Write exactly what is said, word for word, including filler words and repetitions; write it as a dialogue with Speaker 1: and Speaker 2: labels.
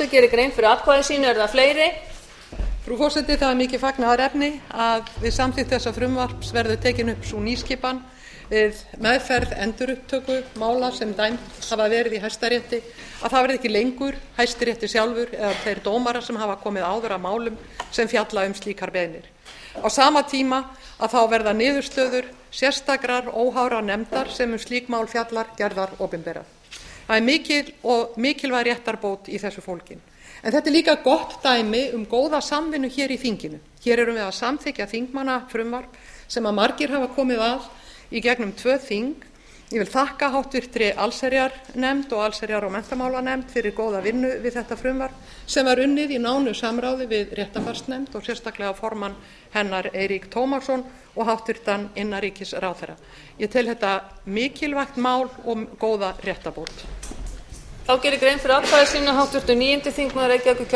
Speaker 1: Gunnarsdóttir geri grein fyrir atkvæði sínu. Er það fleiri?
Speaker 2: Frú forseti, það er mikið fagnaðarefni að við samþykkt þessa frumvarps verður tekin upp sú nýskipan við meðferð endurupptöku mála sem dæmd hafa verið í Hæstarétti, að það verði ekki lengur Hæstiréttur sjálfur eða þeir dómarar sem hafa komið áður að málum sem fjalla um slíkar beiðnir. Á sama tíma að þá verða niðurstöður sérstakrar óháðrar nefndar sem um slík mál fjallar gerðar opinberar. Það er mikil og mikilvæg réttarbót í þessu fólgin. En þetta er líka gott dæmi um góða samvinnu hér í þinginu. Hér erum við að samþykkja þingmannafrumvarp sem að margir hafa komið að í gegnum tvö þing. Ég vil þakka háttvirtri allsherjarnefnd og allsherjar- og menntamálanefnd fyrir góða vinnu við þetta frumvarp sem var unnið í nánu samráði við réttarfarsnefnd og sérstaklega formann hennar Eirík Tómasson og háttvirtan innanríkisráðherra. Ég tel þetta mikilvægt mál og góða réttarbót.
Speaker 1: Þá gerir grein fyrir atkvæði sínu háttvirtur níundi þingmaður Reykjavíkurkjördæmis